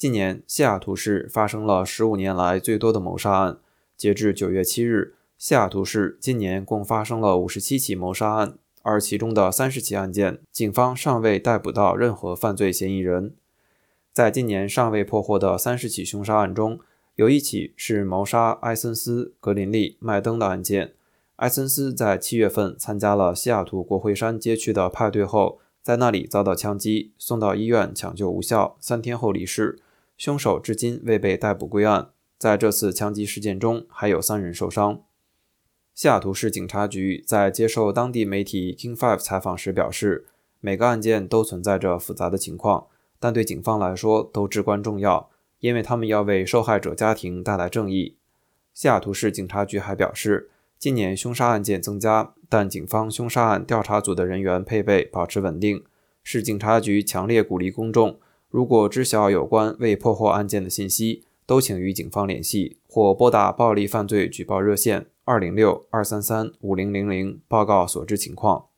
今年西雅图市发生了15年来最多的谋杀案，截至9月7日，西雅图市今年共发生了57起谋杀案，而其中的30起案件，警方尚未逮捕到任何犯罪嫌疑人。在今年尚未破获的30起凶杀案中，有一起是谋杀埃森斯·格林利·麦登的案件。埃森斯在7月份参加了西雅图国会山街区的派对后，在那里遭到枪击，送到医院抢救无效，3天后离世。凶手至今未被逮捕归案。在这次枪击事件中，还有3人受伤。西雅图市警察局在接受当地媒体 King5 采访时表示，每个案件都存在着复杂的情况，但对警方来说都至关重要，因为他们要为受害者家庭带来正义。西雅图市警察局还表示，今年凶杀案件增加，但警方凶杀案调查组的人员配备保持稳定。市警察局强烈鼓励公众，如果知晓有关未破获案件的信息，都请与警方联系，或拨打暴力犯罪举报热线206-233-5000报告所知情况。